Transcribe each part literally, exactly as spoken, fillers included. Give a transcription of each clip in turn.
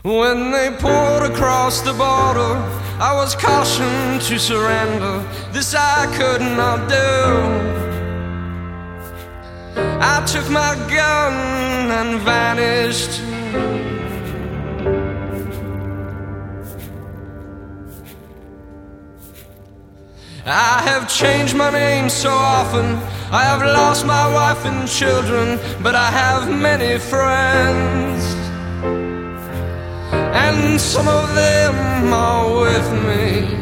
When they poured across the border, I was cautioned to surrender. This I could not do. I took my gun and vanished. I have changed my name so often, I have lost my wife and children, but I have many friends, and some of them are with me.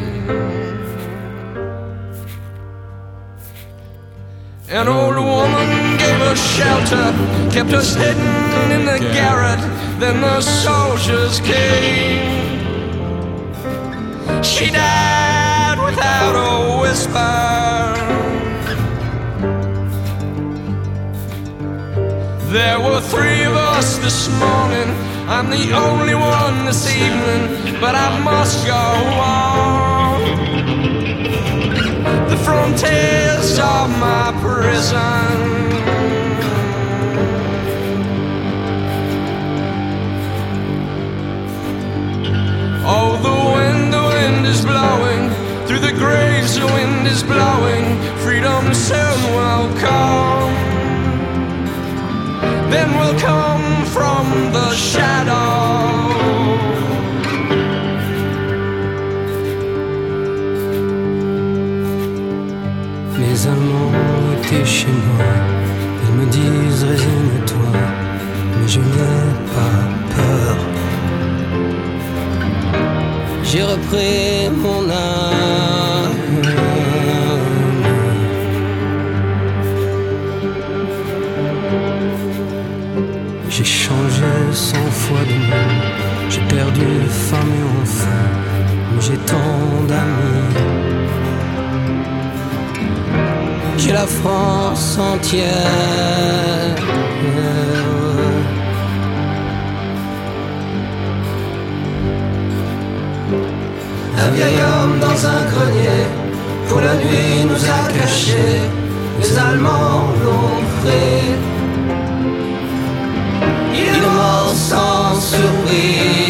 An old woman gave us shelter, kept us hidden in the garret. Then the soldiers came. She died without a whisper. There were three of us this morning. I'm the only one this evening, but I must go on. The frontiers of my prison. Oh, the wind, the wind is blowing. Through the graves the wind is blowing. Freedom soon will come. Then will come from the shadow. Mes amants étaient chez moi. Ils me disent résigne-toi, mais je n'ai pas peur. J'ai repris mon âme. J'ai changé cent fois de nom. J'ai perdu femme et enfant, mais j'ai tant d'amis. J'ai la France entière. Un vieil homme dans un grenier, pour la nuit nous a cachés. Les Allemands l'ont pris. Il est mort sans surprise.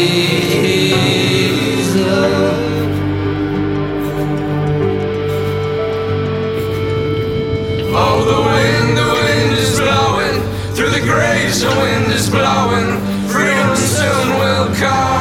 Oh, the wind, the wind is blowing. Through the graves the wind is blowing. Freedom soon will come.